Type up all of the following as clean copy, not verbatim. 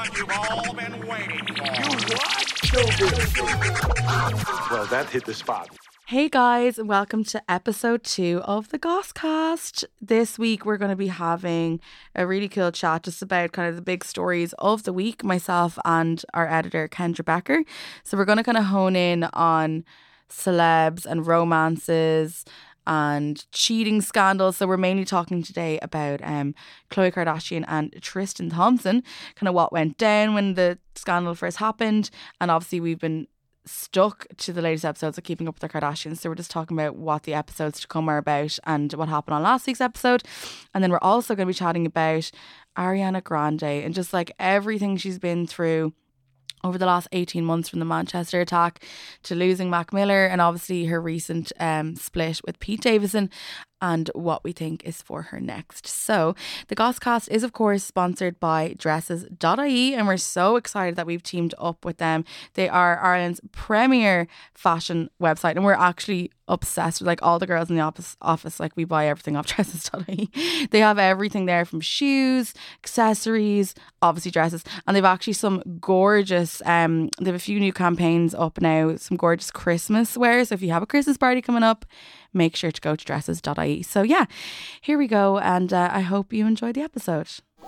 moment you've all been waiting for. You what? Well, that hit the spot. Hey guys, and welcome to episode 2 of the Gosscast. This week we're going to be having a really cool chat just about kind of the big stories of the week, myself and our editor Kendra Becker. So we're going to kind of hone in on celebs and romances and cheating scandals. So we're mainly talking today about Khloe Kardashian and Tristan Thompson, kind of what went down when the scandal first happened. And obviously we've been stuck to the latest episodes of Keeping Up with the Kardashians, so we're just talking about what the episodes to come are about and what happened on last week's episode. And then we're also going to be chatting about Ariana Grande and just like everything she's been through over the last 18 months, from the Manchester attack to losing Mac Miller, and obviously her recent split with Pete Davidson, and what we think is for her next. So the Gosscast is of course sponsored by Dresses.ie, and we're so excited that we've teamed up with them. They are Ireland's premier fashion website, and we're actually obsessed with, like, all the girls in the office, like, we buy everything off Dresses.ie. They have everything there, from shoes, accessories, obviously dresses, and they've actually some gorgeous they have a few new campaigns up now, some gorgeous Christmas wear. So if you have a Christmas party coming up, make sure to go to Dresses.ie. So yeah, here we go, and I hope you enjoy the episode.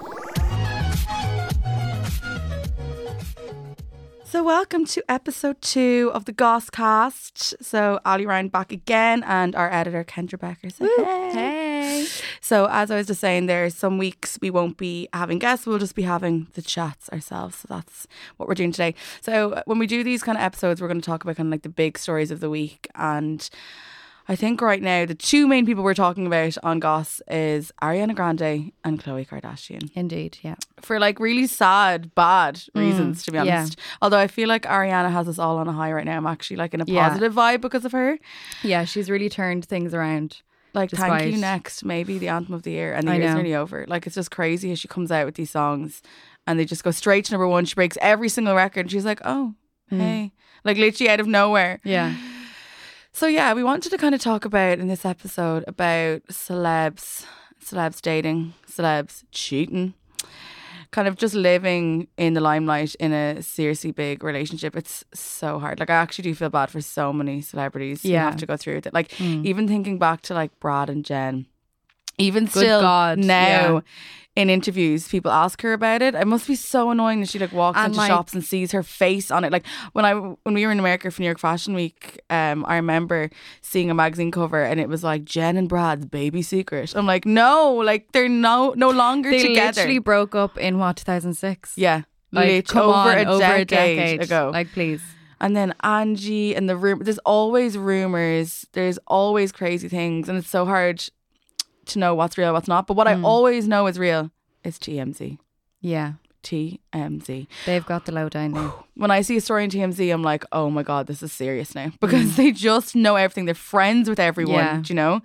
So welcome to episode 2 of the Gosscast. So Ali Ryan back again, and our editor Kendra Becker. So hey. So as I was just saying, there's some weeks we won't be having guests, we'll just be having the chats ourselves. So that's what we're doing today. So when we do these kind of episodes, we're going to talk about kind of like the big stories of the week, and I think right now the two main people we're talking about on Goss is Ariana Grande and Khloe Kardashian. Indeed, yeah. For like really sad, bad reasons, to be honest. Yeah. Although I feel like Ariana has us all on a high right now. I'm actually like in a positive vibe because of her. Yeah, she's really turned things around. Like Thank You Next, maybe the anthem of the year, and the year's nearly over. Like, it's just crazy how she comes out with these songs and they just go straight to number 1. She breaks every single record and she's like, oh, hey. Like literally out of nowhere. Yeah. So yeah, we wanted to kind of talk about in this episode about celebs dating, celebs cheating, kind of just living in the limelight in a seriously big relationship. It's so hard. Like, I actually do feel bad for so many celebrities who have to go through it. Like even thinking back to like Brad and Jen, even still now in interviews people ask her about it. It must be so annoying that she like walks into shops and sees her face on it. Like when we were in America for New York Fashion Week, I remember seeing a magazine cover and it was like Jen and Brad's baby secret. I'm like, no, like they're no longer together. They literally broke up in 2006. Yeah, like over a decade ago. Like, please. And then Angie and there's always rumors, there's always crazy things, and it's so hard to know what's real, what's not. But what I always know is real is TMZ. Yeah. TMZ. They've got the lowdown now. When I see a story in TMZ, I'm like, oh my God, this is serious now. Because they just know everything. They're friends with everyone, do you know?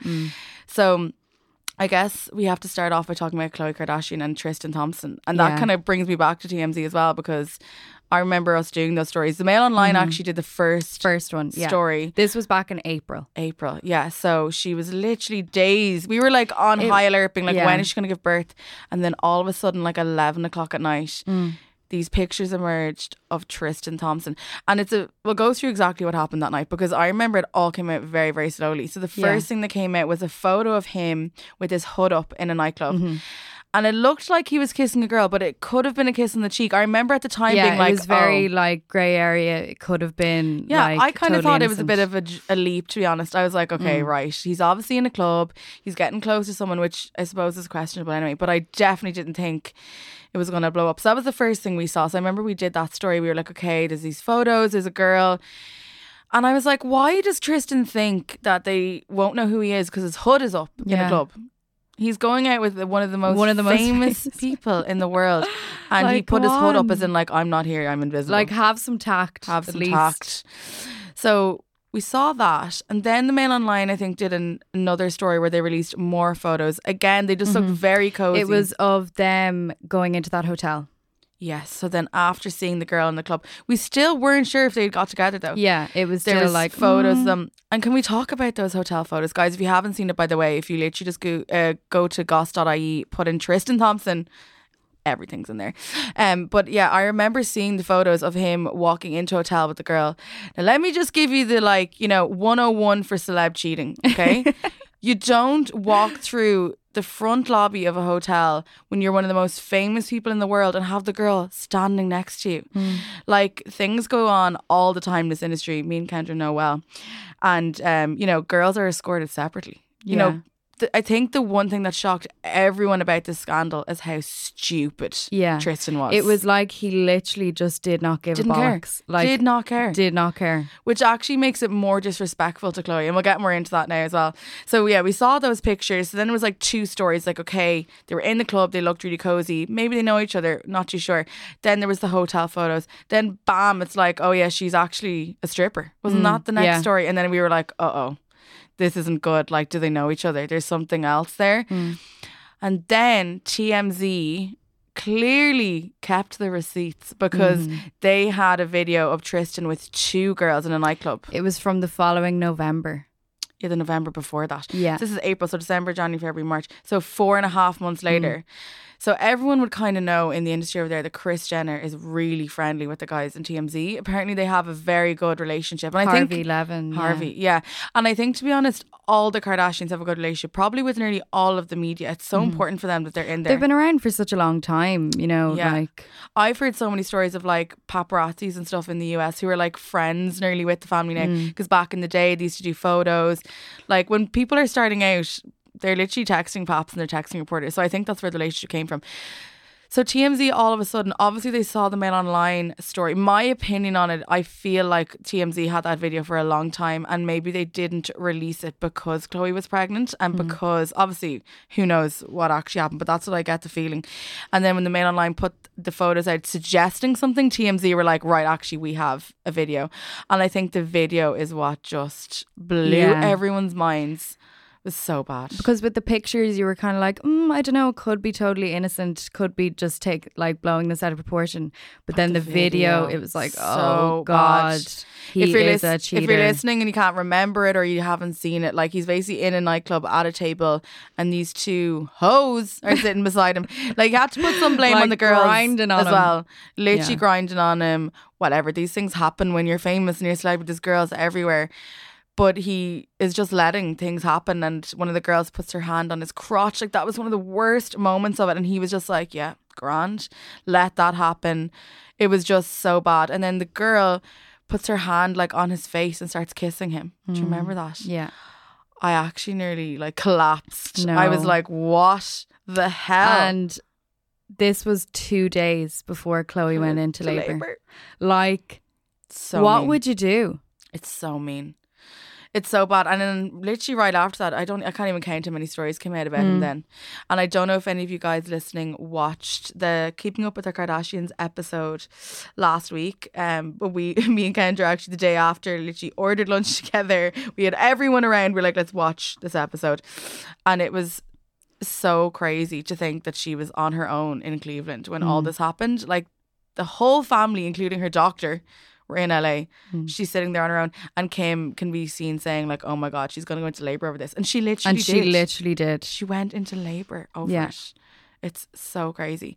So I guess we have to start off by talking about Khloe Kardashian and Tristan Thompson. And that kind of brings me back to TMZ as well, because I remember us doing those stories. The Mail Online actually did the first one story. This was back in April, yeah. So she was literally days. We were like on high alert, being like, when is she going to give birth? And then all of a sudden, like 11 o'clock at night, these pictures emerged of Tristan Thompson. And we'll go through exactly what happened that night, because I remember it all came out very, very slowly. So the first thing that came out was a photo of him with his hood up in a nightclub. And it looked like he was kissing a girl, but it could have been a kiss on the cheek. I remember at the time being like, it was very like grey area. It could have been. Yeah, like, I kind of totally thought it was a bit of a leap, to be honest. I was like, okay, right. He's obviously in a club. He's getting close to someone, which I suppose is questionable anyway. But I definitely didn't think it was going to blow up. So that was the first thing we saw. So I remember we did that story. We were like, okay, there's these photos. There's a girl. And I was like, why does Tristan think that they won't know who he is because his hood is up in a club? He's going out with one of the most famous people in the world, and like, he put his hood up as in like, I'm not here, I'm invisible. Like, have some tact. Have some tact. So we saw that, and then the Mail Online, I think, did another story where they released more photos. Again, they just looked very cozy. It was of them going into that hotel. Yes. So then after seeing the girl in the club, we still weren't sure if they'd got together though. Yeah, it was there still was like photos of them. And can we talk about those hotel photos, guys? If you haven't seen it, by the way, if you literally just go to goss.ie, put in Tristan Thompson, everything's in there. But yeah, I remember seeing the photos of him walking into a hotel with the girl. Now let me just give you the 101 for celeb cheating, okay? You don't walk through the front lobby of a hotel when you're one of the most famous people in the world and have the girl standing next to you. Like, things go on all the time in this industry. Me and Kendra know well. And, girls are escorted separately. You know, I think the one thing that shocked everyone about this scandal is how stupid Tristan was. It was like he literally just did not give Didn't a care. bollocks. Like, Did not care. Did not care. Which actually makes it more disrespectful to Chloe. And we'll get more into that now as well. So yeah, we saw those pictures. So then it was like two stories. Like, okay, they were in the club. They looked really cozy. Maybe they know each other. Not too sure. Then there was the hotel photos. Then bam, it's like, oh yeah, she's actually a stripper. Wasn't that the next story? And then we were like, uh-oh. This isn't good. Like, do they know each other? There's something else there. And then TMZ clearly kept the receipts because they had a video of Tristan with two girls in a nightclub. It was from the following November. Yeah, the November before that. Yeah. This is April, so December, January, February, March. So 4.5 months later. So everyone would kind of know in the industry over there that Kris Jenner is really friendly with the guys in TMZ. Apparently they have a very good relationship. And I think Harvey, yeah. And I think, to be honest, all the Kardashians have a good relationship, probably with nearly all of the media. It's so important for them that they're in there. They've been around for such a long time, you know, like... I've heard so many stories of like paparazzis and stuff in the US who are like friends nearly with the family now. Because back in the day, they used to do photos. Like, when people are starting out, they're literally texting paps and they're texting reporters. So I think that's where the relationship came from. So TMZ, all of a sudden, obviously they saw the Mail Online story. My opinion on it, I feel like TMZ had that video for a long time and maybe they didn't release it because Chloe was pregnant and because, obviously, who knows what actually happened, but that's what I get the feeling. And then when the Mail Online put the photos out suggesting something, TMZ were like, right, actually, we have a video. And I think the video is what just blew everyone's minds. It was so bad. Because with the pictures, you were kind of like, I don't know, could be totally innocent, could be just blowing this out of proportion. But then the video, it was like, oh God, he is a cheater. If you're listening and you can't remember it or you haven't seen it, like, he's basically in a nightclub at a table and these two hoes are sitting beside him. Like, you had to put some blame Like on the girls grinding on as him. well. Literally grinding on him. Whatever. These things happen when you're famous and you're celeb with these girls everywhere. But he is just letting things happen. And one of the girls puts her hand on his crotch. Like, that was one of the worst moments of it. And he was just like, yeah, grand. Let that happen. It was just so bad. And then the girl puts her hand like on his face and starts kissing him. Do you remember that? Yeah. I actually nearly like collapsed. No. I was like, what the hell? And this was 2 days before Chloe went into labour. Like, So what mean. would you do? It's so mean. It's so bad. And then literally right after that, I can't even count how many stories came out about him then. And I don't know if any of you guys listening watched the Keeping Up with the Kardashians episode last week. But me and Kendra actually the day after literally ordered lunch together. We had everyone around. We're like, let's watch this episode. And it was so crazy to think that she was on her own in Cleveland when all this happened. Like, the whole family, including her doctor, were in LA. She's sitting there on her own, and Kim can be seen saying like, oh my God, she's going to go into labour over this. And she literally did. She went into labour over it. It's so crazy.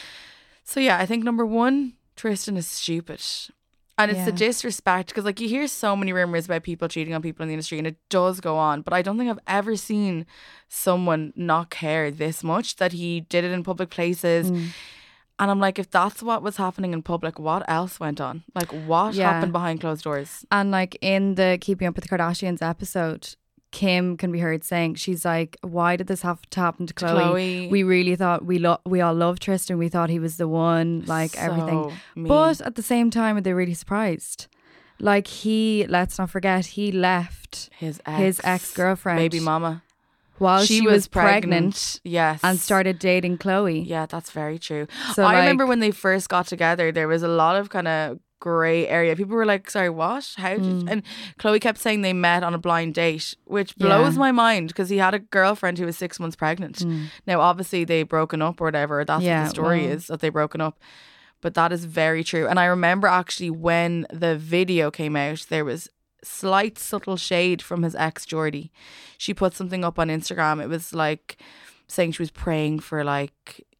So yeah, I think number one, Tristan is stupid. And it's the disrespect, because like, you hear so many rumours about people cheating on people in the industry and it does go on, but I don't think I've ever seen someone not care this much that he did it in public places. And I'm like, if that's what was happening in public, what else went on? Like, what happened behind closed doors? And like in the Keeping Up with the Kardashians episode, Kim can be heard saying, she's like, why did this have to happen to Chloe? We really thought we all loved Tristan. We thought he was the one, like So everything. mean. But at the same time, they're really surprised. Like, let's not forget, he left his ex-girlfriend. baby mama. While she was pregnant. Yes. And started dating Chloe. Yeah, that's very true. So I like, remember when they first got together, there was a lot of kind of grey area. People were like, sorry, what? How did And Chloe kept saying they met on a blind date, which blows my mind, because he had a girlfriend who was 6 months pregnant. Now, obviously, they broken up or whatever. That's what the story is, that they broken up. But that is very true. And I remember actually when the video came out, there was slight subtle shade from his ex Jordy. She put something up on Instagram. It was like saying she was praying for, like,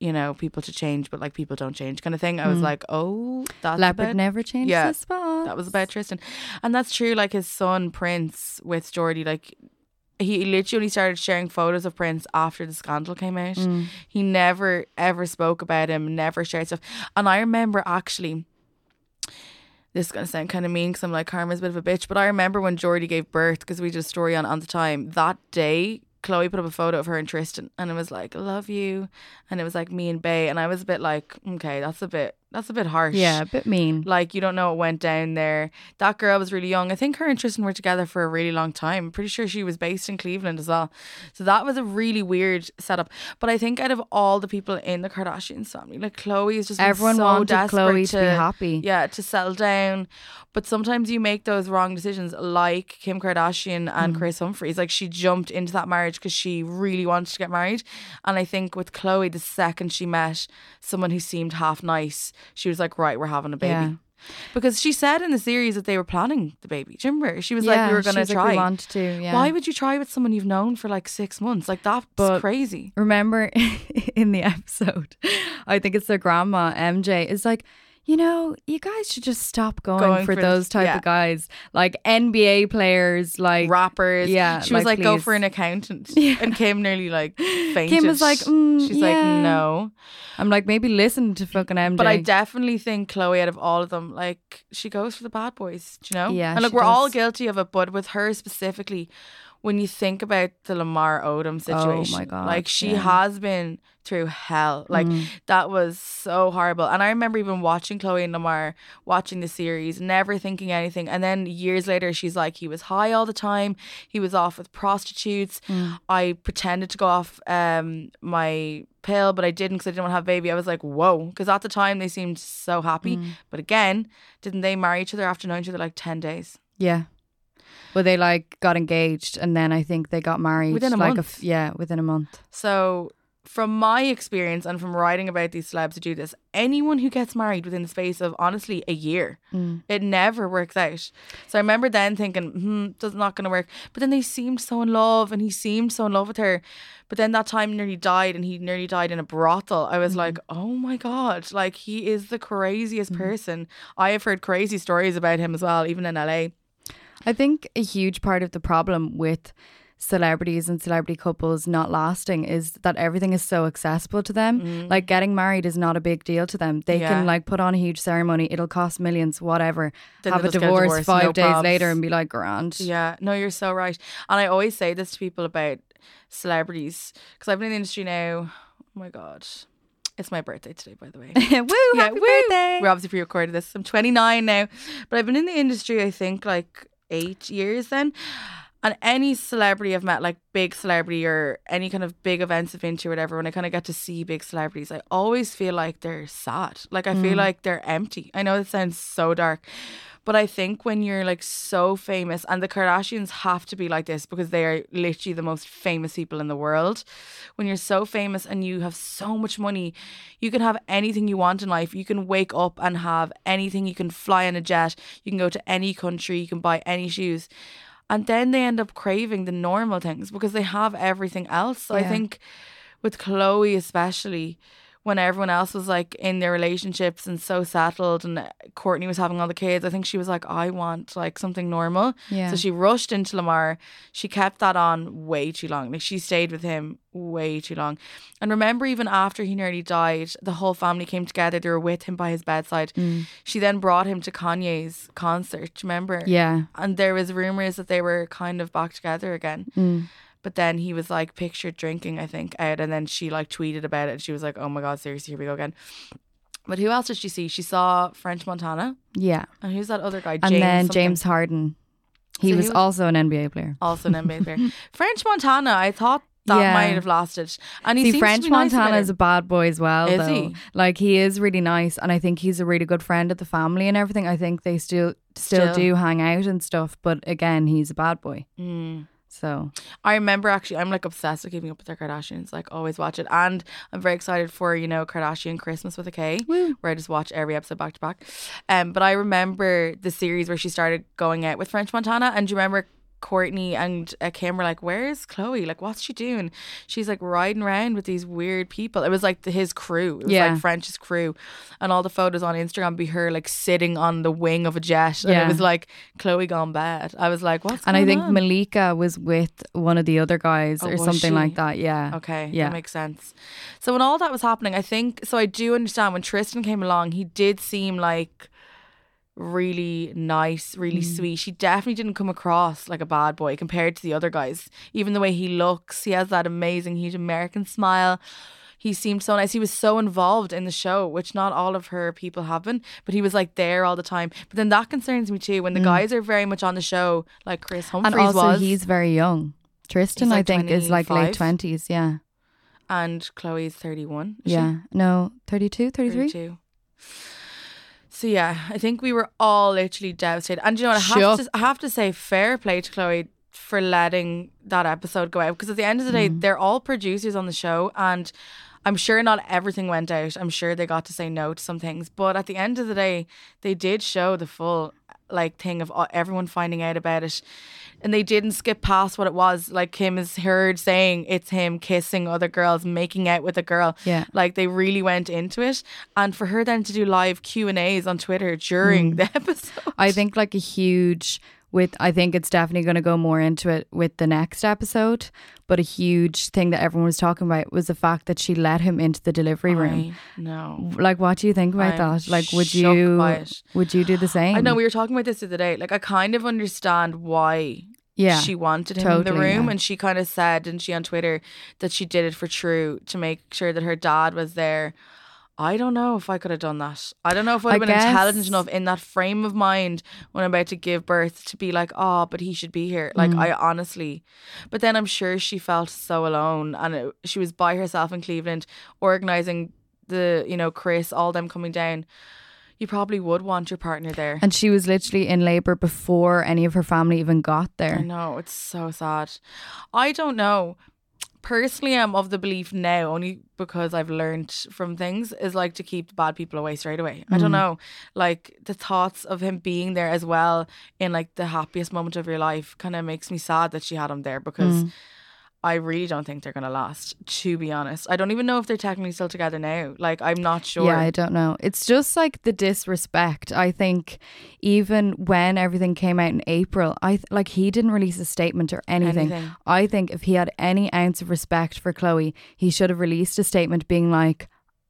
you know, people to change, but like people don't change kind of thing. I was like, oh, that's Leopard never changed his spots. That was about Tristan. And that's true. Like his son Prince with Geordie, like he literally started sharing photos of Prince after the scandal came out. He never ever spoke about him, never shared stuff. And I remember actually, this is going to sound kind of mean because I'm like, Karma's a bit of a bitch, but I remember when Geordie gave birth, because we did a story on the time, that day Chloe put up a photo of her and Tristan, and it was like, I love you, and it was like me and Bae, and I was a bit like, okay, that's a bit harsh. Yeah, a bit mean. Like, you don't know what went down there. That girl was really young. I think her and Tristan were together for a really long time. I'm pretty sure she was based in Cleveland as well. So that was a really weird setup. But I think out of all the people in the Kardashians family, like Chloe is just everyone so wanted desperate Chloe to be happy. Yeah, to settle down. But sometimes you make those wrong decisions, like Kim Kardashian and Chris Humphries. Like, she jumped into that marriage because she really wanted to get married. And I think with Chloe, the second she met someone who seemed half nice, she was like, right, we're having a baby. Yeah. Because she said in the series that they were planning the baby. Do you remember? She was like, we were going to try. Like, we wanted to, yeah. Why would you try with someone you've known for like 6 months? Like, that's crazy. Remember in the episode, I think it's their grandma, MJ, is like, you know, you guys should just stop going for those type of guys. Like NBA players, like rappers. Yeah. She was like, please. go for an accountant. Yeah. And Kim nearly like fainted. Kim was like, she's like, no. I'm like, maybe listen to fucking MJ. But I definitely think Chloe, out of all of them, like, she goes for the bad boys, do you know? Yeah. And look, we're all guilty of it, but with her specifically, when you think about the Lamar Odom situation, oh my God, like, she has been through hell. Like, that was so horrible. And I remember even watching Chloe and Lamar, watching the series, never thinking anything. And then years later, she's like, he was high all the time. He was off with prostitutes. I pretended to go off my pill, but I didn't because I didn't want to have a baby. I was like, whoa. Because at the time, they seemed so happy. But again, didn't they marry each other after knowing each other like 10 days? Yeah. Well, they like got engaged and then I think they got married within a month. Within a month. So from my experience and from writing about these celebs who do this, anyone who gets married within the space of honestly a year, it never works out. So I remember then thinking, that's not going to work. But then they seemed so in love and he seemed so in love with her. But then that time nearly died and he nearly died in a brothel. I was like, oh my God, like, he is the craziest person. I have heard crazy stories about him as well, even in LA. I think a huge part of the problem with celebrities and celebrity couples not lasting is that everything is so accessible to them. Like, getting married is not a big deal to them. They can like put on a huge ceremony, it'll cost millions, whatever, then have a divorce 5 days later and be like, grand. Yeah, no, you're so right. And I always say this to people about celebrities, because I've been in the industry now, oh my God, it's my birthday today, by the way. Woo, happy birthday. We're obviously pre-recorded this. I'm 29 now, but I've been in the industry, I think, like 8 years then. And any celebrity I've met, like big celebrity or any kind of big events I've been to or whatever, when I kind of get to see big celebrities, I always feel like they're sad. Like, I feel like they're empty. I know it sounds so dark, but I think when you're like so famous, and the Kardashians have to be like this because they are literally the most famous people in the world. When you're so famous and you have so much money, you can have anything you want in life. You can wake up and have anything. You can fly on a jet. You can go to any country. You can buy any shoes. And then they end up craving the normal things because they have everything else. So I think with Chloe especially, when everyone else was like in their relationships and so settled and Kourtney was having all the kids, I think she was like, I want like something normal. Yeah. So she rushed into Lamar. She kept that on way too long. Like, she stayed with him way too long. And remember, even after he nearly died, the whole family came together. They were with him by his bedside. She then brought him to Kanye's concert, remember? Yeah. And there was rumours that they were kind of back together again. But then he was like pictured drinking, I think, out, and then she like tweeted about it and she was like, oh my God, seriously, here we go again. But who else did she see? She saw French Montana. Yeah. And who's that other guy? And then something. James Harden. He was also an NBA player. Also an NBA player. French Montana, I thought that might have lasted. And he seems French to be nice Montana is a bad boy as well, is though. He? Like, he is really nice, and I think he's a really good friend of the family and everything. I think they still do hang out and stuff, but again, he's a bad boy. So I remember, actually, I'm like obsessed with keeping up with their Kardashians, like always watch it. And I'm very excited for, you know, Kardashian Christmas with a K, where I just watch every episode back to back. But I remember the series where she started going out with French Montana, and do you remember Courtney and Kim were like, where's Chloe? Like, what's she doing? She's like riding around with these weird people. It was like his crew. It was like French's crew. And all the photos on Instagram be her like sitting on the wing of a jet. And it was like Chloe gone bad. I was like, what's going on? And I think Malika was with one of the other guys or something like that. Yeah. Okay. Yeah. That makes sense. So when all that was happening, I think, so I do understand when Tristan came along, he did seem like really nice, really sweet. She definitely didn't come across like a bad boy compared to the other guys. Even the way he looks, he has that amazing huge American smile. He seemed so nice. He was so involved in the show, which not all of her people have been, but he was like there all the time. But then that concerns me too, when the guys are very much on the show, like Chris Humphries was. And also he's very young. Tristan, like, I think, is like late 20s, yeah. And Chloe's 31. Yeah. No, 32, 33? 32. So yeah, I think we were all literally devastated. And you know what, I have to say fair play to Chloe for letting that episode go out, because at the end of the day, they're all producers on the show, and I'm sure not everything went out. I'm sure they got to say no to some things, but at the end of the day, they did show the full like thing of everyone finding out about it, and they didn't skip past what it was. Like Kim is heard saying it's him kissing other girls, making out with a girl. Yeah, like they really went into it, and for her then to do live Q&As on Twitter during the episode, I think like a huge. I think it's definitely going to go more into it with the next episode, but a huge thing that everyone was talking about was the fact that she let him into the delivery room. No, like, what do you think about that? Like, would you do the same? I know we were talking about this the other day. Like, I kind of understand why she wanted him in the room, and she kind of said, didn't she, on Twitter, that she did it for True, to make sure that her dad was there. I don't know if I could have done that. I don't know if I would have been intelligent enough in that frame of mind when I'm about to give birth to be like, oh, but he should be here. Like, I honestly, but then I'm sure she felt so alone, and she was by herself in Cleveland organising the, you know, Chris, all them coming down. You probably would want your partner there. And she was literally in labour before any of her family even got there. I know, it's so sad. I don't know. Personally, I'm of the belief now, only because I've learned from things, is like to keep the bad people away straight away. I don't know, like the thoughts of him being there as well in like the happiest moment of your life kind of makes me sad that she had him there, because I really don't think they're going to last, to be honest. I don't even know if they're technically still together now. Like, I'm not sure. Yeah, I don't know. It's just like the disrespect. I think even when everything came out in April, like he didn't release a statement or anything. I think if he had any ounce of respect for Chloe, he should have released a statement being like,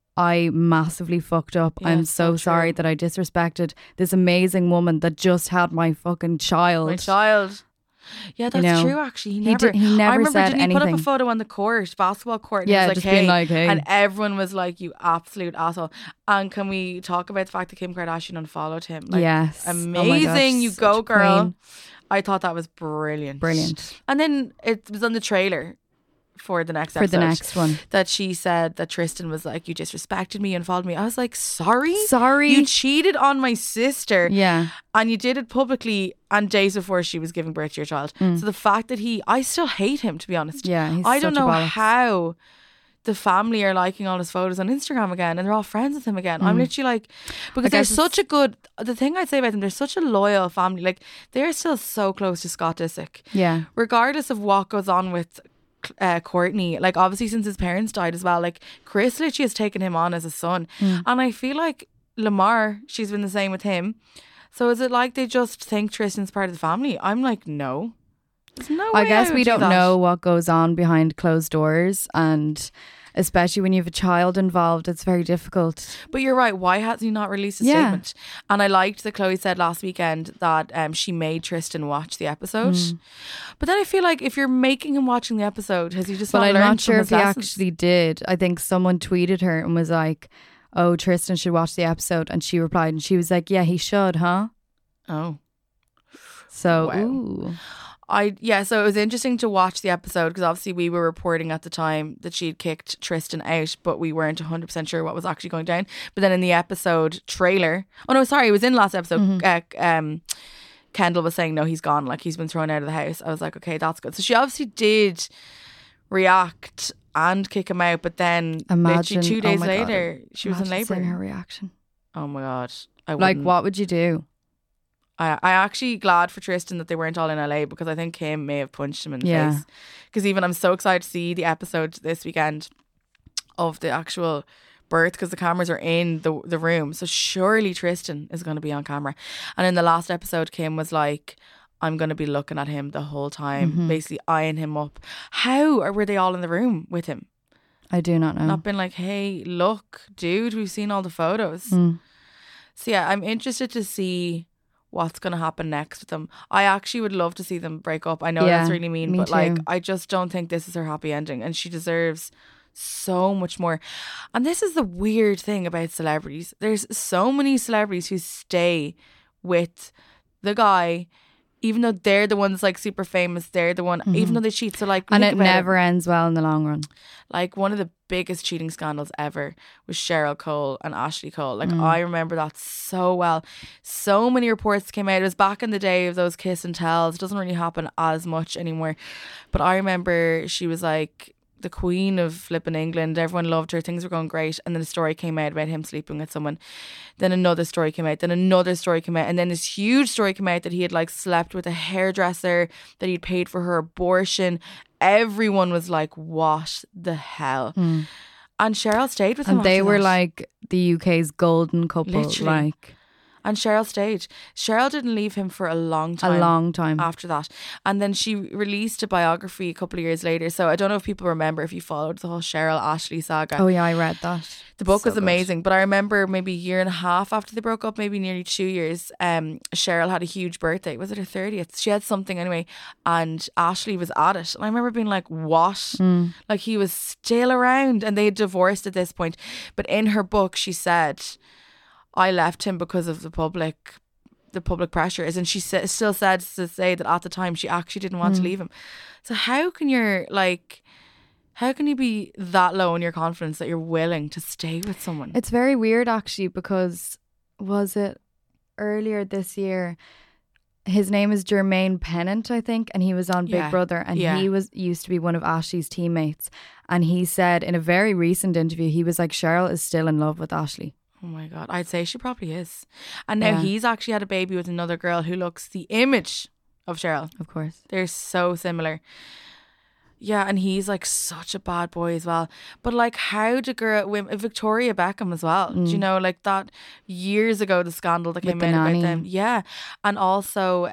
I massively fucked up. Yeah, I'm so sorry that I disrespected this amazing woman that just had my fucking child. My child. Yeah, that's true. Actually, he never I remember, said anything. He put up a anything. photo on the court, basketball court, and Yeah, he was just like, being like, hey. and everyone was like, "You absolute asshole." And can we talk about the fact that Kim Kardashian unfollowed him? Like, Yes. amazing. Oh my gosh, You such go, a girl. queen. I thought that was brilliant. Brilliant. And then it was on the trailer for the next For episode, the next one. that she said that Tristan was like, you disrespected me and followed me. I was like, sorry? Sorry? You cheated on my sister. Yeah. And you did it publicly and days before she was giving birth to your child. So the fact that I still hate him, to be honest. Yeah, he's I don't such a know bollocks. how the family are liking all his photos on Instagram again, and they're all friends with him again. I'm literally like, because they're such a good, the thing I'd say about them, they're such a loyal family. Like, they're still so close to Scott Disick. Yeah. Regardless of what goes on with Courtney, like obviously since his parents died as well, like Chris literally has taken him on as a son, and I feel like Lamar, she's been the same with him. So is it like they just think Tristan's part of the family? I'm like, no. There's no way I guess would we do don't that. know what goes on behind closed doors, and especially when you have a child involved, it's very difficult. But you're right, why has he not released a Yeah. statement? And I liked that Chloe said last weekend that she made Tristan watch the episode. But then I feel like if you're making him watching the episode, has he just But not I'm learned not sure from if his he lessons? actually did. I think someone tweeted her and was like, oh, Tristan should watch the episode, and she replied and she was like, yeah, he should, huh? Oh. So Wow. ooh. So it was interesting to watch the episode, because obviously we were reporting at the time that she'd kicked Tristan out, but we weren't 100% sure what was actually going down. But then in the episode trailer, it was in last episode, Kendall was saying, no, he's gone, like he's been thrown out of the house. I was like, okay, that's good. So she obviously did react and kick him out, but then Imagine, literally 2 days oh my God, later she was in imagine seeing her labour. reaction. Oh my God. Like, what would you do? I actually glad for Tristan that they weren't all in LA, because I think Kim may have punched him in the face. Because even I'm so excited to see the episode this weekend of the actual birth, because the cameras are in the room. So surely Tristan is going to be on camera. And in the last episode, Kim was like, I'm going to be looking at him the whole time, basically eyeing him up. How were they all in the room with him? I do not know. Not been like, hey, look, dude, we've seen all the photos. So yeah, I'm interested to see what's going to happen next with them. I actually would love to see them break up. I know that's really mean, me but too. like, I just don't think this is her happy ending, and she deserves so much more. And this is the weird thing about celebrities. There's so many celebrities who stay with the guy, even though they're the ones like super famous, they're the one, even though they cheat. So like, And it never ends well in the long run. Like, one of the biggest cheating scandals ever was Cheryl Cole and Ashley Cole. Like, I remember that so well. So many reports came out. It was back in the day of those kiss and tells. It doesn't really happen as much anymore. But I remember she was like the queen of flipping England. Everyone loved her. Things were going great. And then a story came out about him sleeping with someone. Then another story came out. Then another story came out. And then this huge story came out that he had like slept with a hairdresser, that he'd paid for her abortion. Everyone was like, what the hell? And Cheryl stayed with him. And they after were that. like the UK's golden couple. Literally. Like, And Cheryl stayed. Cheryl didn't leave him for a long time. a long time. After that. And then she released a biography a couple of years later. So I don't know if people remember, if you followed the whole Cheryl Ashley saga. Oh yeah, I read that. The book So was good. amazing. But I remember maybe a year and a half after they broke up, maybe nearly 2 years, Cheryl had a huge birthday. Was it her 30th? She had something anyway. And Ashley was at it. And I remember being like, what? Like, he was still around, and they had divorced at this point. But in her book, she said, I left him because of the public pressures. And she still said to say that at the time she actually didn't want to leave him. So how can you be that low in your confidence that you're willing to stay with someone? It's very weird actually, because was it earlier this year? His name is Jermaine Pennant, I think, and he was on Big Yeah. Brother, and Yeah. he used to be one of Ashley's teammates. And he said in a very recent interview, he was like, Cheryl is still in love with Ashley. Oh my God, I'd say she probably is. And now Yeah. he's actually had a baby with another girl who looks the image of Cheryl. Of course. They're so similar. Yeah, and he's like such a bad boy as well. But like, how do women, Victoria Beckham as well, do you know, like that years ago, the scandal that With came the out nanny. about them. Yeah. And also,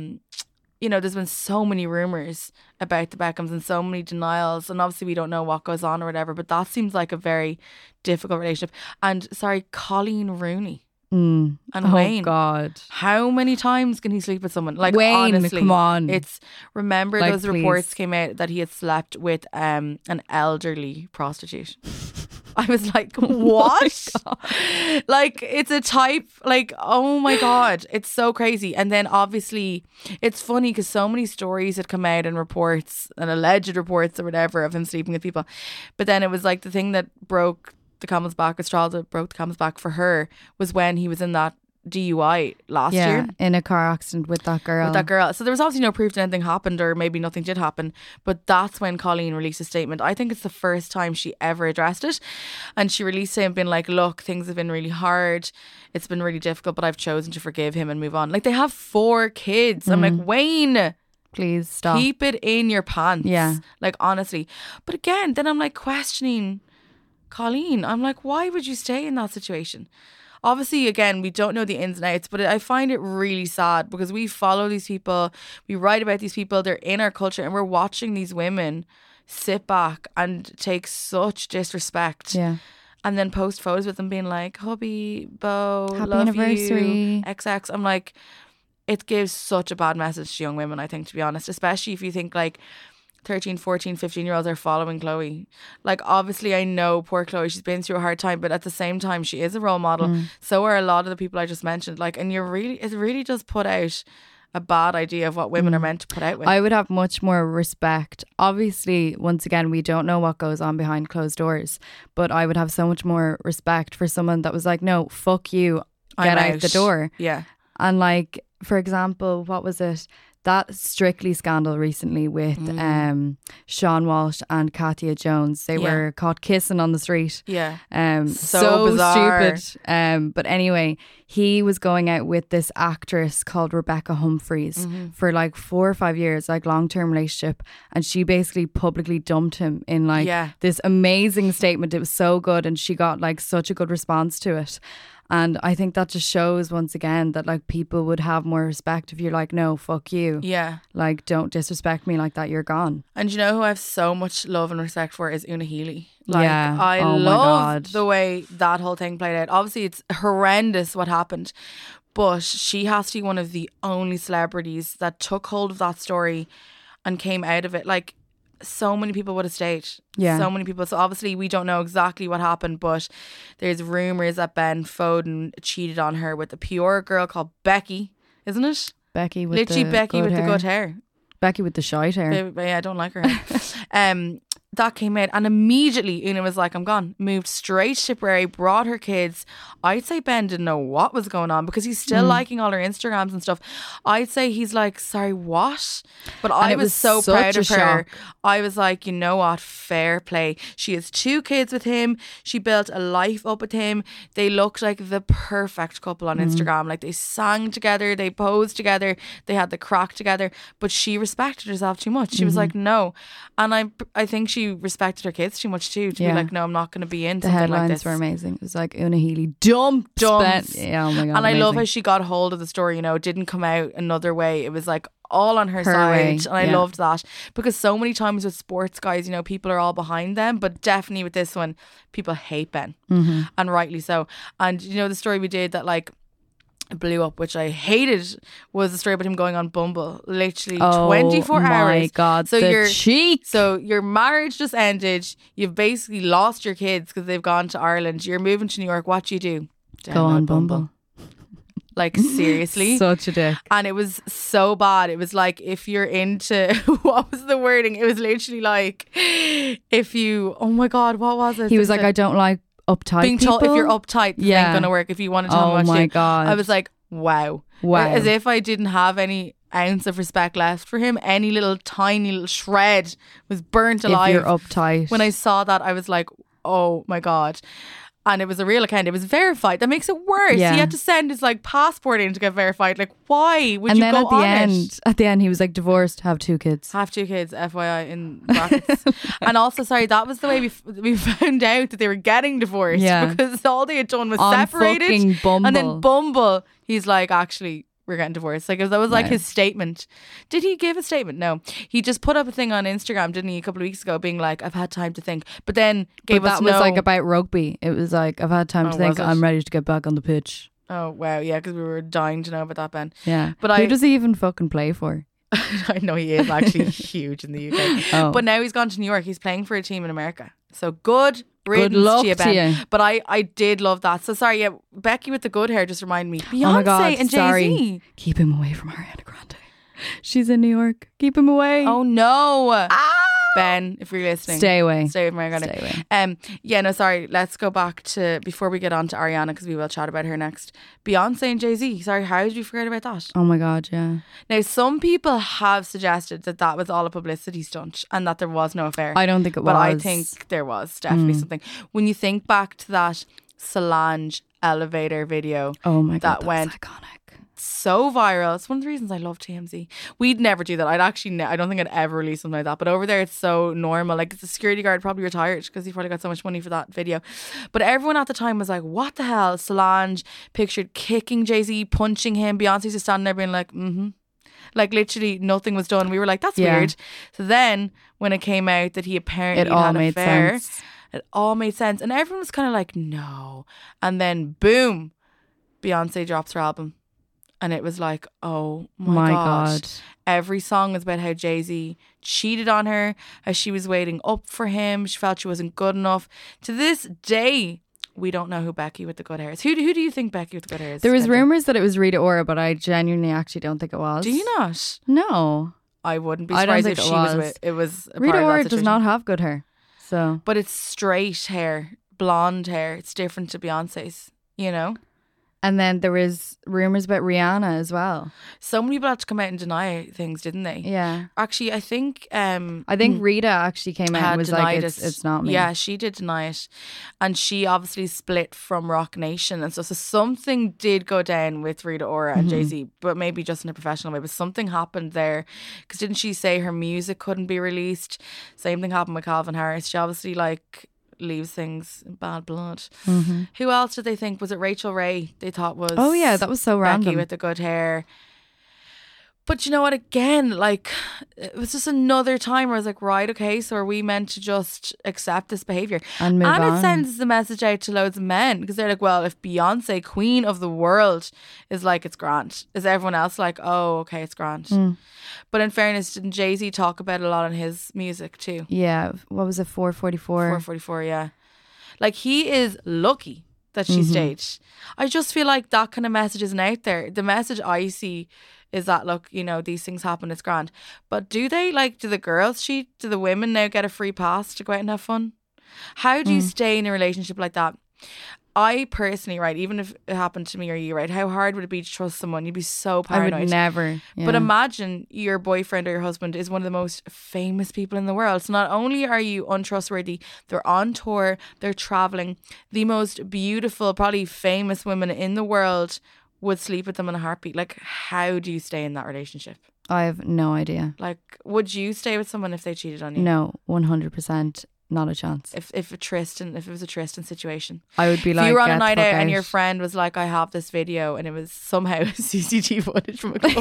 you know, there's been so many rumours about the Beckhams and so many denials, and obviously we don't know what goes on or whatever, but that seems like a very difficult relationship. And sorry, Colleen Rooney and Wayne. Oh God. How many times can he sleep with someone? Like, Wayne, honestly, come on. It's, remember Like, those reports please. came out that he had slept with an elderly prostitute. I was like, what? Like, it's a type, like, oh my God, it's so crazy. And then obviously it's funny because so many stories had come out and reports and alleged reports or whatever of him sleeping with people. But then it was like the thing that broke the camel's back, a straw that broke the camel's back for her, was when he was in that DUI last year. In a car accident with that girl. With that girl. So there was obviously no proof that anything happened, or maybe nothing did happen. But that's when Colleen released a statement. I think it's the first time she ever addressed it. And she released it and been like, look, things have been really hard. It's been really difficult, but I've chosen to forgive him and move on. Like, they have 4 kids. I'm like, Wayne, Please stop. keep it in your pants. Yeah. Like, honestly. But again, then I'm like questioning Colleen. I'm like, why would you stay in that situation? Obviously, again, we don't know the ins and outs, but I find it really sad because we follow these people, we write about these people, they're in our culture, and we're watching these women sit back and take such disrespect. Yeah. And then post photos with them being like, hubby, beau, Happy love anniversary. you, XX. I'm like, it gives such a bad message to young women, I think, to be honest, especially if you think like 13, 14, 15-year-olds are following Chloe. Like, obviously I know poor Chloe, she's been through a hard time, but at the same time she is a role model. So are a lot of the people I just mentioned. Like, and it really does put out a bad idea of what women are meant to put out with. I would have much more respect. Obviously, once again, we don't know what goes on behind closed doors, but I would have so much more respect for someone that was like, no, fuck you, get I'm out the door. Yeah. And like, for example, what was it? that Strictly scandal recently with Sean Walsh and Katia Jones. They were caught kissing on the street. Yeah. So bizarre. stupid. But anyway, he was going out with this actress called Rebecca Humphries for like 4 or 5 years, like long-term relationship. And she basically publicly dumped him in like this amazing statement. It was so good. And she got like such a good response to it. And I think that just shows once again that like people would have more respect if you're like, no, fuck you. Yeah. Like, don't disrespect me like that. You're gone. And you know who I have so much love and respect for is Una Healy. Like, Yeah. I Oh my love God. the way that whole thing played out. Obviously, it's horrendous what happened. But she has to be one of the only celebrities that took hold of that story and came out of it. Like, so many people would have stayed. Yeah. So many people. So obviously we don't know exactly what happened, but there's rumours that Ben Foden cheated on her with a pure girl called Becky, isn't it? Becky with Literally the Becky good with hair. the good hair. Becky with the shite hair. Yeah, I don't like her. That came out and immediately Una was like, I'm gone. Moved straight to Tipperary, brought her kids. I'd say Ben didn't know what was going on because he's still liking all her Instagrams and stuff. I'd say he's like, sorry, what? But I it was was so such proud a of her. shock. I was like, you know what? Fair play. She has 2 kids with him. She built a life up with him. They looked like the perfect couple on Instagram. Like they sang together, they posed together, they had the crack together. But she respected herself too much. She was like, no. And I think she respected her kids too much too to be like, no, I'm not going to be in The something headlines like this. were amazing. It was like Una Healy dumped. Dumps. Ben. Yeah, oh my God. And I love amazing. how she got hold of the story, you know, it didn't come out another way. It was like all on her Her side. way, And I yeah. loved that because so many times with sports guys, you know, people are all behind them, but definitely with this one, people hate Ben and rightly so. And you know, the story we did that like blew up, which I hated, was the story about him going on Bumble. Literally 24 hours. Oh my God. So the you're cheek. So your marriage just ended. You've basically lost your kids because they've gone to Ireland. You're moving to New York. What do you do? Go on Download Bumble. Like seriously. Such a dick. And it was so bad. It was like if you're into what was the wording? It was literally like if you oh my God, what was it? He was like, I don't like uptight being people. told if you're uptight, this Yeah. ain't gonna work. If you want to tell Oh me what to my do. God. I was like, wow. Wow. As if I didn't have any ounce of respect left for him. Any little tiny little shred was burnt If alive. you're uptight. When I saw that, I was like, oh my God. And it was a real account. It was verified. That makes it worse. Yeah. He had to send his like passport in to get verified. Like, why would and you then go at the on end, it? at the end, he was like divorced, have 2 kids. Have 2 kids, FYI, in brackets. And also, sorry, that was the way we found out that they were getting divorced. Yeah. Because all they had done was On separated. fucking Bumble. And then Bumble, he's like, actually, we're getting divorced. Like, that was like Wow. his statement. Did he give a statement? No. He just put up a thing on Instagram, didn't he, a couple of weeks ago, being like, I've had time to think. But then gave But us that was no... like about rugby. It was like, I've had time Oh, to think. was it? I'm ready to get back on the pitch. Oh, wow. Yeah, because we were dying to know about that, Ben. Yeah. But Who I- does he even fucking play for? I know he is actually huge in the UK. Oh. But now he's gone to New York. He's playing for a team in America. So good riddance luck to you, Ben. to you. But I did love that. So sorry, yeah, Becky with the good hair just reminded me. Beyonce Oh my God, and sorry. Jay-Z. Keep him away from Ariana Grande. She's in New York. Keep him away. Oh no. Ben, if you're listening. Stay away. Stay with Mariana. Stay away. Yeah, no, sorry. Let's go back to before we get on to Ariana because we will chat about her next. Beyonce and Jay-Z. Sorry, how did you forget about that? Oh my God, yeah. Now, some people have suggested that that was all a publicity stunt and that there was no affair. I don't think it But I was. think there was definitely something. When you think back to that Solange elevator video Oh my God, that went iconic. so viral. It's one of the reasons I love TMZ. We'd never do that. I'd actually, I don't think I'd ever release something like that. But over there, it's so normal. Like the security guard probably retired because he probably got so much money for that video. But everyone at the time was like, what the hell? Solange pictured kicking Jay-Z, punching him. Beyonce's just standing there being like, Like literally nothing was done. We were like, that's Yeah. weird. So then when it came out that he apparently It all had an made affair, sense. it all made sense. And everyone was kind of like, no. And then boom, Beyonce drops her album. And it was like, oh my gosh. God. Every song was about how Jay-Z cheated on her, how she was waiting up for him. She felt she wasn't good enough. To this day, we don't know who Becky with the good hair is. Who do you think Becky with the good hair is? There was Kendra? rumours that it was Rita Ora, but I genuinely actually don't think it was. Do you not? No. I wouldn't be I don't surprised if think she it was was. with. It was a Rita part of that Ora does situation. not have good hair. So But it's straight hair, blonde hair. It's different to Beyonce's, you know? And then there was rumors about Rihanna as well. So many people had to come out and deny things, didn't they? Yeah. Actually, I think Rita actually came out and was like, it's not me. Yeah, she did deny it. And she obviously split from Rock Nation. And so something did go down with Rita Ora and Jay-Z, but maybe just in a professional way. But something happened there. Because didn't she say her music couldn't be released? Same thing happened with Calvin Harris. She obviously leaves things in bad blood. Who else did they think? Was it Rachel Ray they thought was... Oh yeah, that was so Becky random. with the good hair. But you know what, again, it was just another time where I was like, right, okay, so are we meant to just accept this behaviour? And move on. It sends the message out to loads of men, because they're like, well, if Beyonce, queen of the world, is like, it's grand, is everyone else like, oh, okay, it's grand? But in fairness, didn't Jay-Z talk about it a lot in his music too? Yeah, what was it, 444? 444, yeah. Like, he is lucky that she stayed. I just feel like that kind of message isn't out there. The message I see is that, look, you know, these things happen, it's grand. But do the girls cheat? Do the women now get a free pass to go out and have fun? How do you stay in a relationship like that? I personally, right, even if it happened to me or you, right, how hard would it be to trust someone? You'd be so paranoid. I would never. Yeah. But imagine your boyfriend or your husband is one of the most famous people in the world. So not only are you untrustworthy, they're on tour, they're traveling. The most beautiful, probably famous women in the world would sleep with them in a heartbeat. Like, how do you stay in that relationship? I have no idea. Like, would you stay with someone if they cheated on you? No, 100%. Not a chance. If it was a Tristan situation, I would be like, if you were on a night out and your friend was like, I have this video, and it was somehow CCTV footage from a club,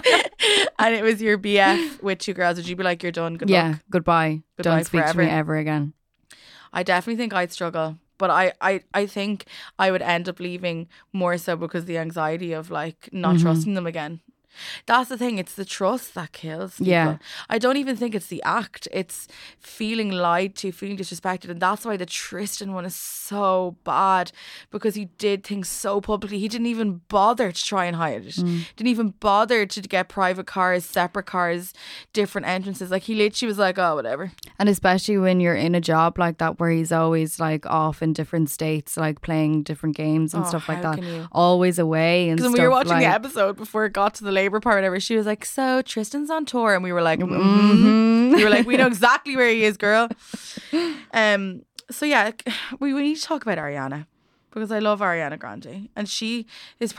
and it was your BF with two girls, would you be like, you're done, good luck, goodbye, don't speak forever. to me ever again? I definitely think I'd struggle, but I think I would end up leaving more so because the anxiety of like not trusting them again. That's the thing, it's the trust that kills people. Yeah. I don't even think it's the act, it's feeling lied to, feeling disrespected. And that's why the Tristan one is so bad, because he did things so publicly. He didn't even bother to try and hide it. Didn't even bother to get private cars, separate cars, different entrances. Like, he literally was like, oh, whatever. And especially when you're in a job like that where he's always like off in different states, like playing different games and stuff like that, always away and stuff. Because when we were watching the episode before it got to the Labour part, whatever, she was like, so Tristan's on tour, and we were like, we were like, we know exactly where he is, girl. So yeah, we need to talk about Ariana, because I love Ariana Grande, and she has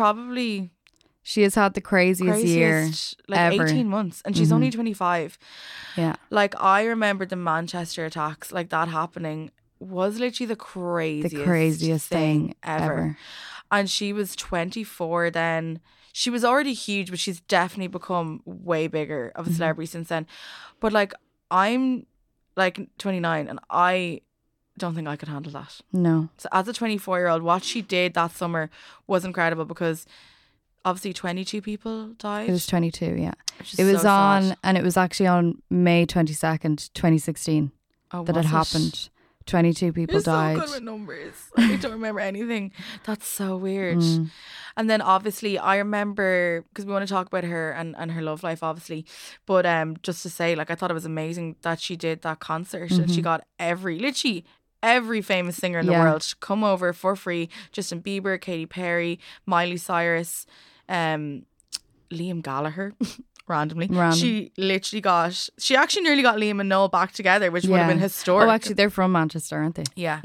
had the craziest year like ever. 18 months, and she's only 25. Yeah, like, I remember the Manchester attacks, like that happening was literally the craziest thing ever. And she was 24 then. She was already huge, but she's definitely become way bigger of a celebrity since then. But like, I'm like 29 and I don't think I could handle that. No. So as a 24-year-old, what she did that summer was incredible, because obviously 22 people died. It was 22, yeah. It was sad. And it was actually on May 22nd, 2016 that it happened. 22 people died. You're so good with numbers. I don't remember anything. That's so weird. And then obviously I remember, because we want to talk about her and her love life obviously, but just to say, like, I thought it was amazing that she did that concert and she got literally every famous singer in the world to come over for free. Justin Bieber, Katy Perry, Miley Cyrus, Liam Gallagher. Randomly. She actually nearly got Liam and Noel back together, which would have been historic. Oh, actually, they're from Manchester, aren't they? Yeah.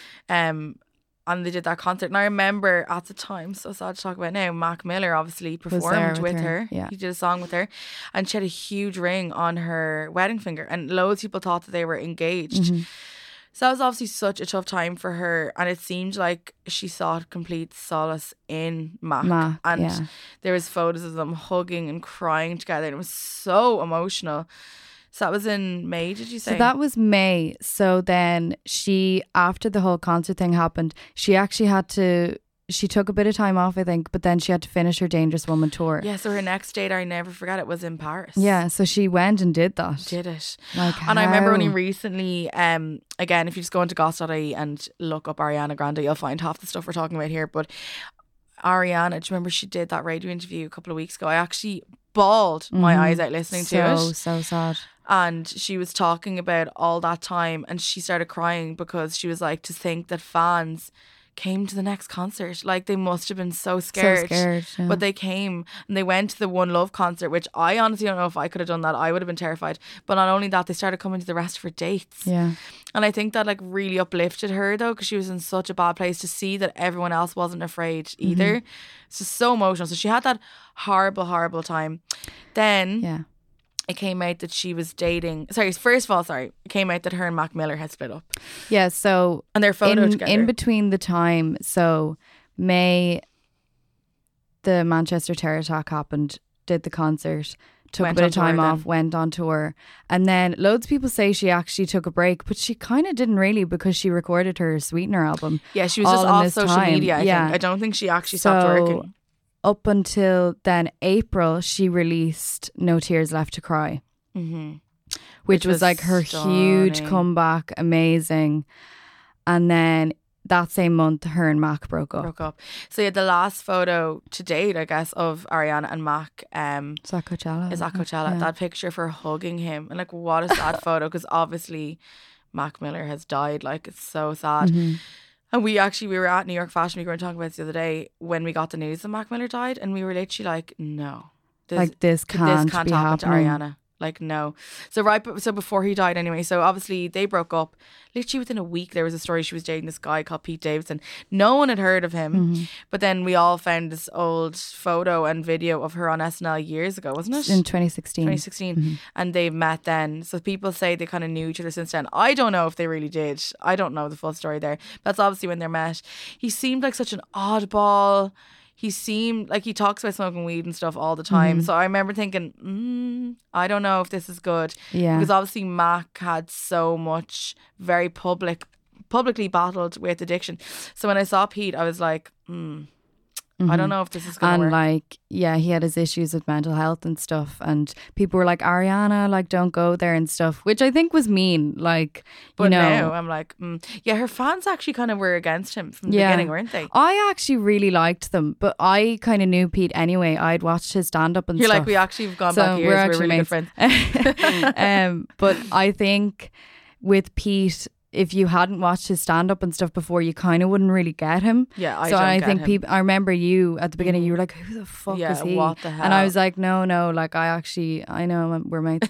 And they did that concert, and I remember at the time, so sad to talk about now, Mac Miller obviously performed with her. Yeah. He did a song with her, and she had a huge ring on her wedding finger, and loads of people thought that they were engaged. So that was obviously such a tough time for her, and it seemed like she sought complete solace in Mac. And there was photos of them hugging and crying together, and it was so emotional. So that was in May, did you say? So that was May. So then she, after the whole concert thing happened, she actually she took a bit of time off, I think, but then she had to finish her Dangerous Woman tour. Yeah, so her next date, I never forget it, was in Paris. Yeah, so she went and did that. Did it. Like, and I remember only recently, again, if you just go into goss.ie and look up Ariana Grande, you'll find half the stuff we're talking about here. But Ariana, do you remember she did that radio interview a couple of weeks ago? I actually bawled my eyes out listening to it. So sad. And she was talking about all that time, and she started crying because she was like, to think that fans came to the next concert. Like, they must have been so scared. Yeah. But they came and they went to the One Love concert, which I honestly don't know if I could have done that. I would have been terrified. But not only that, they started coming to the rest of her dates. Yeah. And I think that like really uplifted her though, because she was in such a bad place, to see that everyone else wasn't afraid either. It's just so emotional. So she had that horrible time. Then it came out that she was dating. First of all, it came out that her and Mac Miller had split up. Yeah. So and their photo together. In between the time, so May, the Manchester terror attack happened, did the concert, took a bit of time off, went on tour, and then loads of people say she actually took a break, but she kind of didn't really, because she recorded her Sweetener album. Yeah, she was just off social media. I think. I don't think she actually stopped working. Up until then, April, she released No Tears Left to Cry, which was like her huge comeback, amazing. And then that same month, her and Mac broke up. So yeah, the last photo to date, I guess, of Ariana and Mac is at Coachella. Yeah. That picture of her hugging him, and like, what a sad photo, because obviously Mac Miller has died. Like, it's so sad. And we were at New York Fashion Week. We were talking about this the other day when we got the news that Mac Miller died, and we were literally like, no, this can't happen happening to Ariana. Like, no. So before he died anyway, so obviously they broke up. Literally within a week, there was a story she was dating this guy called Pete Davidson. No one had heard of him. But then we all found this old photo and video of her on SNL years ago, wasn't it? In 2016. 2016. And they met then. So people say they kind of knew each other since then. I don't know if they really did. I don't know the full story there. That's obviously when they met. He seemed like such an oddball. He seemed like he talks about smoking weed and stuff all the time. So I remember thinking, I don't know if this is good. Yeah. Because obviously Mac had so much very publicly battled with addiction. So when I saw Pete, I was like, I don't know if this is going to work. And like, yeah, he had his issues with mental health and stuff. And people were like, Ariana, like, don't go there and stuff, which I think was mean. Like, but now I'm like, yeah, her fans actually kind of were against him from the beginning, weren't they? I actually really liked them, but I kind of knew Pete anyway. I'd watched his stand-up and You're stuff. like, we actually have gone back years. We're really good friends. But I think with Pete, if you hadn't watched his stand-up and stuff before, you kind of wouldn't really get him. Yeah, I think people. I remember you at the beginning. You were like, "Who the fuck is he?" What the hell? And I was like, "No, like I know we're mates."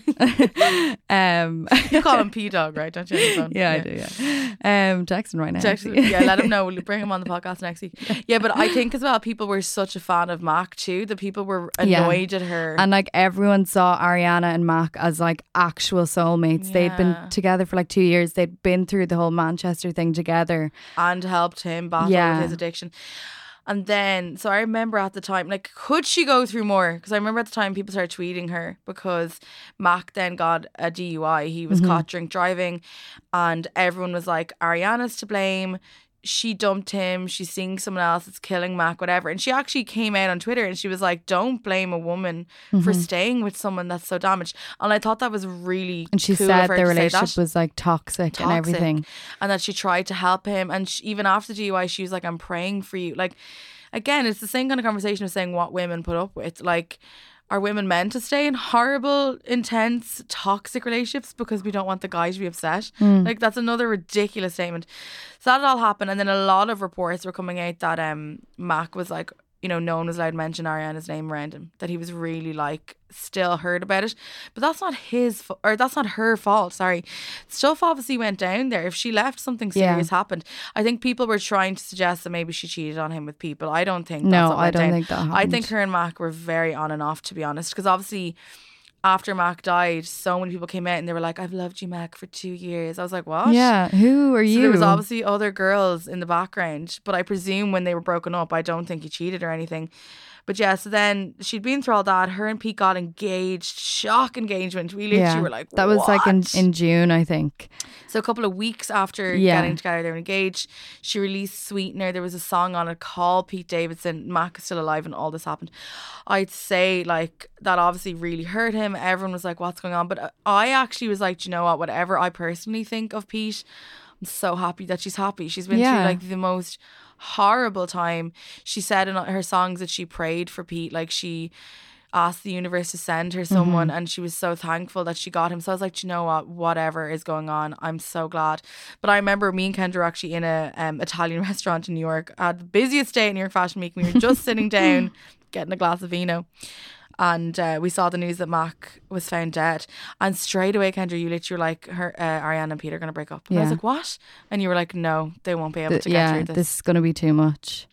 You call him P Dog, right? Don't you? Yeah, I do. Yeah. Texting right now. Let him know. We'll bring him on the podcast next week. Yeah, but I think as well, people were such a fan of Mac too. The people were annoyed at her, and like everyone saw Ariana and Mac as like actual soulmates. Yeah. They'd been together for like 2 years. They'd been through the whole Manchester thing together and helped him battle with his addiction. And then, so I remember at the time, like, could she go through more? Because I remember at the time people started tweeting her because Mac then got a DUI. He was caught drink driving, and everyone was like, Ariana's to blame. She dumped him. She's seeing someone else. It's killing Mac, whatever. And she actually came out on Twitter and she was like, don't blame a woman for staying with someone that's so damaged. And I thought that was really And she cool said of her their to say relationship that. was like toxic and everything. And that she tried to help him. And even after the DUI, she was like, I'm praying for you. Like, again, it's the same kind of conversation of saying what women put up with. Like, are women meant to stay in horrible, intense, toxic relationships because we don't want the guy to be upset? Like, that's another ridiculous statement. So that all happened. And then a lot of reports were coming out that Mac was like, you know, no one was allowed to mention Ariana's name around him. That he was really like still heard about it. But that's not that's not her fault, sorry. Stuff obviously went down there. If she left, something serious happened. I think people were trying to suggest that maybe she cheated on him with people. I don't think that's what went down. Think that happened. I think her and Mac were very on and off, to be honest. Because obviously after Mac died, so many people came out and they were like, I've loved you, Mac, for 2 years. I was like, what? Yeah, who are you? So there was obviously other girls in the background, but I presume when they were broken up, I don't think he cheated or anything. But yeah, so then she'd been through all that. Her and Pete got engaged. Shock engagement. We literally were like, that was like in June, I think. So a couple of weeks after getting together, they were engaged. She released Sweetener. There was a song on it called Pete Davidson. Mac is still alive and all this happened. I'd say like that obviously really hurt him. Everyone was like, what's going on? But I actually was like, do you know what? Whatever I personally think of Pete, I'm so happy that she's happy. She's been through like the most horrible time. She said in her songs that she prayed for Pete. Like asked the universe to send her someone, and she was so thankful that she got him. So I was like, "Do you know what? Whatever is going on, I'm so glad." But I remember me and Kendra were actually in a Italian restaurant in New York. I had the busiest day at New York Fashion Week. We were just sitting down, getting a glass of vino. And we saw the news that Mac was found dead. And straight away, Kendra, you literally were like, Ariana and Peter are going to break up. And I was like, what? And you were like, no, they won't be able to get through this. This is going to be too much.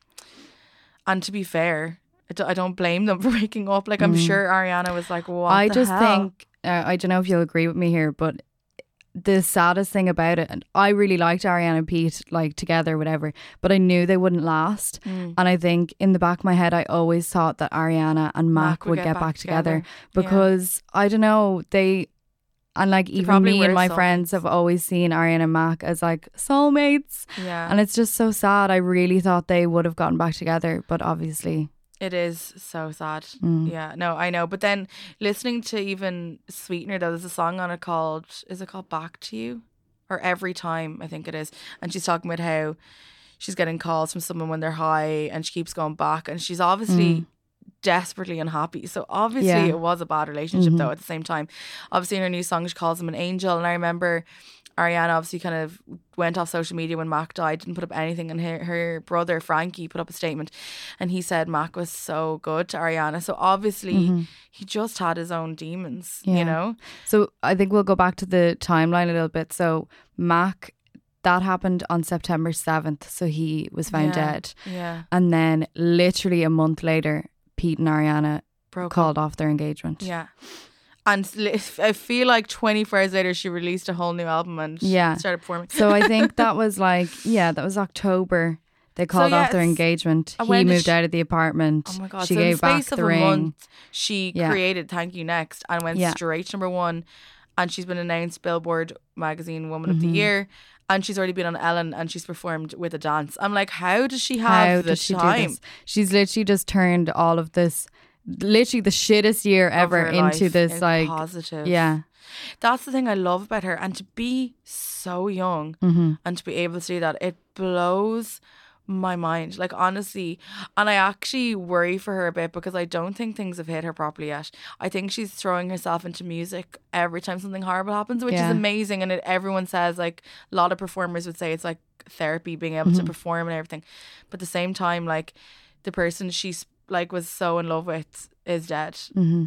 And to be fair, I don't blame them for breaking up. Like, I'm sure Ariana was like, what I the just hell? think, I don't know if you'll agree with me here, but the saddest thing about it, and I really liked Ariana and Pete like together, whatever, but I knew they wouldn't last. And I think in the back of my head, I always thought that Ariana and Mac would get back together because I don't know, and like even me and my friends have always seen Ariana and Mac as like soulmates. Yeah. And it's just so sad. I really thought they would have gotten back together, but obviously. It is so sad. Yeah, no, I know. But then listening to even Sweetener, though, there's a song on it called, is it called Back to You? Or Every Time, I think it is. And she's talking about how she's getting calls from someone when they're high and she keeps going back. And she's obviously desperately unhappy. So obviously it was a bad relationship, though, at the same time. Obviously in her new song, she calls him an angel. And I remember Ariana obviously kind of went off social media when Mac died, didn't put up anything, and her brother Frankie put up a statement and he said Mac was so good to Ariana. So obviously he just had his own demons, you know. So I think we'll go back to the timeline a little bit. So Mac, that happened on September 7th, so he was found dead. Yeah. And then literally a month later, Pete and Ariana called off their engagement. Yeah. And I feel like 24 hours later, she released a whole new album and started performing. So I think that was like, that was October. They called off their engagement. He moved out of the apartment. Oh my God. She so gave in the space back of the a ring. month, she created Thank You Next and went straight to number one. And she's been announced Billboard Magazine Woman of the Year. And she's already been on Ellen and she's performed with a dance. I'm like, how does she have the time? She's literally just turned all of this, literally the shittest year ever into this like positive. Yeah. That's the thing I love about her. And to be so young and to be able to do that, it blows my mind. Like, honestly. And I actually worry for her a bit because I don't think things have hit her properly yet. I think she's throwing herself into music every time something horrible happens, which is amazing. And everyone says, like, a lot of performers would say it's like therapy, being able to perform and everything. But at the same time, like, the person she's like was so in love with is dead.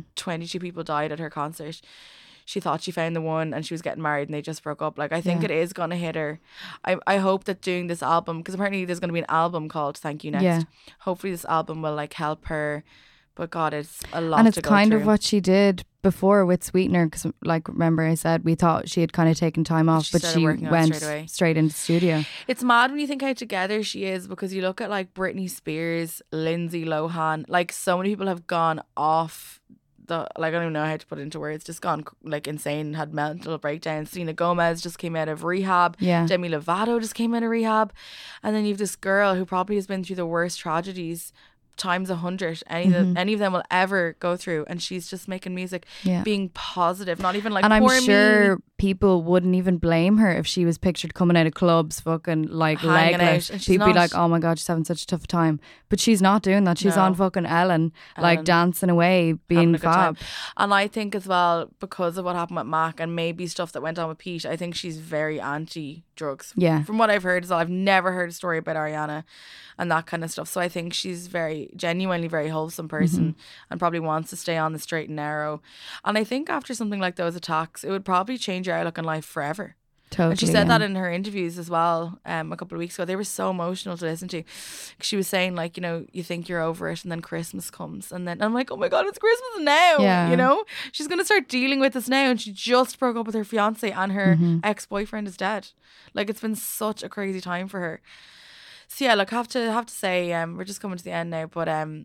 22 people died at her concert. She thought she found the one and she was getting married and they just broke up. Like, I think it is gonna hit her. I hope that doing this album, because apparently there's gonna be an album called Thank You Next. Hopefully this album will like help her. But God, it's a lot. And it's to go kind through. of what she did before with Sweetener, because like, remember I said we thought she had kind of taken time off, but she went straight into the studio. It's mad when you think how together she is, because you look at like Britney Spears, Lindsay Lohan, like so many people have gone off the, like, I don't even know how to put it into words, just gone like insane, had mental breakdowns. Selena Gomez just came out of rehab. Demi Lovato just came out of rehab. And then you have this girl who probably has been through the worst tragedies times 100 any of them will ever go through, and she's just making music, being positive, not even like, and I'm sure me. People wouldn't even blame her if she was pictured coming out of clubs fucking like Hanging legless. out, People be like, oh my God, she's having such a tough time, but she's not doing that. She's on fucking Ellen, like dancing away, being fab. And I think as well, because of what happened with Mac and maybe stuff that went on with Pete, I think she's very anti drugs. From what I've heard, I've never heard a story about Ariana and that kind of stuff. So I think she's genuinely very wholesome person and probably wants to stay on the straight and narrow. And I think after something like those attacks, it would probably change your outlook on life forever. Totally, and she said that in her interviews as well a couple of weeks ago. They were so emotional to listen to. She was saying, like, you know, you think you're over it and then Christmas comes, and then I'm like, oh my God, it's Christmas now. You know, she's going to start dealing with this now, and she just broke up with her fiance and her ex-boyfriend is dead. Like, it's been such a crazy time for her. So yeah, look, have to say we're just coming to the end now, but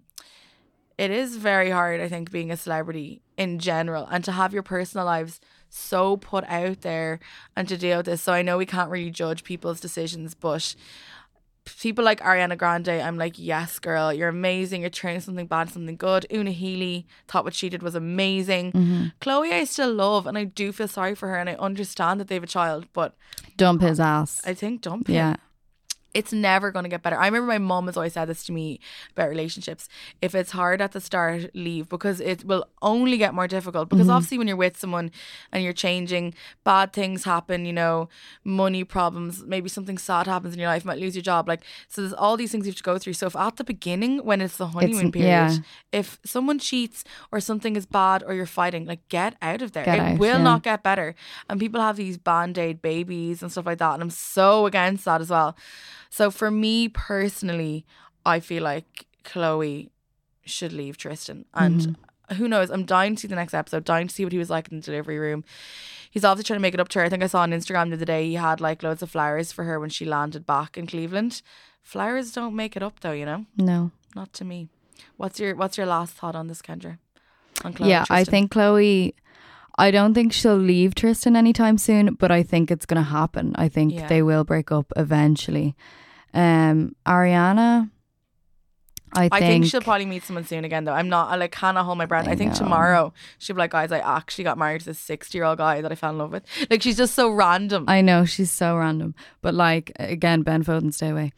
it is very hard, I think, being a celebrity in general, and to have your personal lives so put out there and to deal with this. So I know we can't really judge people's decisions, but people like Ariana Grande, I'm like, yes, girl, you're amazing. You're turning something bad, something good. Una Healy, thought what she did was amazing. Chloe, I still love, and I do feel sorry for her, and I understand that they have a child, but dump his ass. I think dump him. it's never going to get better. I remember my mum has always said this to me about relationships. If it's hard at the start, leave, because it will only get more difficult. Because obviously when you're with someone and you're changing, bad things happen, you know, money problems, maybe something sad happens in your life, you might lose your job. Like, so there's all these things you have to go through. So if at the beginning, when it's the honeymoon period, if someone cheats or something is bad or you're fighting, like, get out of there. It will not get better. And people have these band-aid babies and stuff like that. And I'm so against that as well. So for me personally, I feel like Chloe should leave Tristan. And who knows, I'm dying to see the next episode, dying to see what he was like in the delivery room. He's obviously trying to make it up to her. I think I saw on Instagram the other day he had like loads of flowers for her when she landed back in Cleveland. Flowers don't make it up though, you know? No. Not to me. What's your last thought on this, Kendra? On Chloe yeah, I think Chloe, I don't think she'll leave Tristan anytime soon, but I think it's going to happen. I think they will break up eventually. Ariana, I think she'll probably meet someone soon again though. I cannot hold my breath. I think tomorrow she'll be like, guys, I actually got married to this 60-year-old guy that I fell in love with. Like, she's just so random. I know, she's so random. But like, again, Ben Foden, stay away.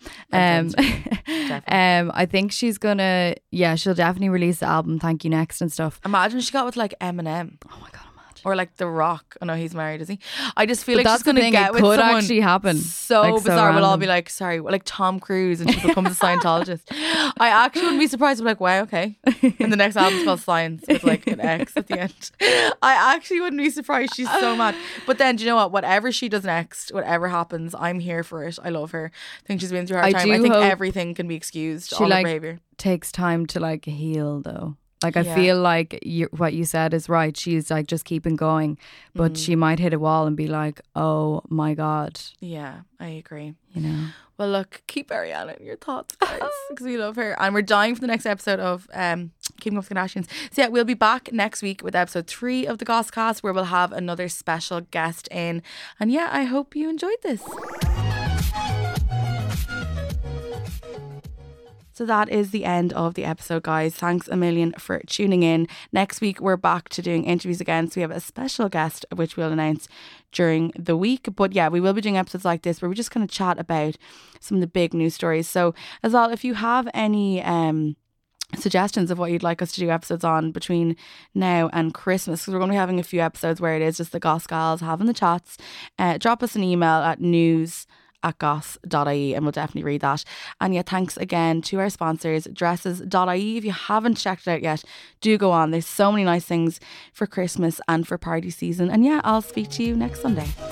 I think she's gonna, she'll definitely release the album Thank You Next and stuff. Imagine she got with like Eminem. Oh my God. Or like The Rock. I know he's married, is he? I just feel like she's going to get with someone actually happen. So like, bizarre. We'll all be like, sorry, like Tom Cruise, and she becomes a Scientologist. I actually wouldn't be surprised. I'm like, wow, okay. And the next album's called Science with like an X at the end. I actually wouldn't be surprised. She's so mad. But then, do you know what? Whatever she does next, whatever happens, I'm here for it. I love her. I think she's been through a hard time. I think everything can be excused. All her behavior takes time to like heal though. Like, I feel like what you said is right. She's like just keeping going, but she might hit a wall and be like, oh my God. Yeah, I agree. You know? Well, look, keep Ariana in your thoughts, guys, because we love her. And we're dying for the next episode of Keeping Up with the Kardashians. So yeah, we'll be back next week with episode 3 of the Gosscast, where we'll have another special guest in. And yeah, I hope you enjoyed this. So that is the end of the episode, guys. Thanks a million for tuning in. Next week, we're back to doing interviews again. So we have a special guest, which we'll announce during the week. But yeah, we will be doing episodes like this where we just kind of chat about some of the big news stories. So as well, if you have any suggestions of what you'd like us to do episodes on between now and Christmas, because we're going to be having a few episodes where it is just the Goss Gals having the chats, drop us an email at news@goss.ie and we'll definitely read that. And yeah, thanks again to our sponsors, dresses.ie. If you haven't checked it out yet, do go on. There's so many nice things for Christmas and for party season. And yeah, I'll speak to you next Sunday.